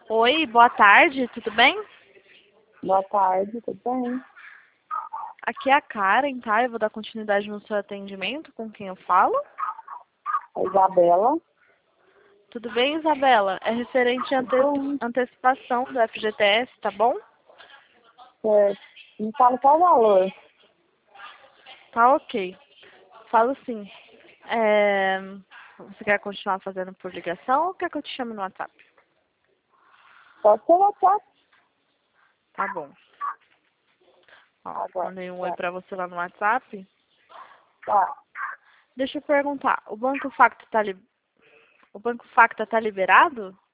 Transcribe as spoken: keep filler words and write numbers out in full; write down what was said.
Oi, boa tarde, tudo bem? Boa tarde, tudo bem? Aqui é a Karen, tá? Eu vou dar continuidade no seu atendimento, com quem eu falo. A Isabela. Tudo bem, Isabela? É referente à ante Bom, antecipação do F G T S, tá bom? certo. Me fala qual o valor. Tá ok. Falo sim. É... Você quer continuar fazendo por ligação ou quer que eu te chame no WhatsApp? Pode ser WhatsApp. Tá bom. Ó, Agora, mandei um oi tá. pra você lá no WhatsApp. Tá. Deixa eu perguntar, o Banco Facta tá, li... o Banco Facta tá liberado?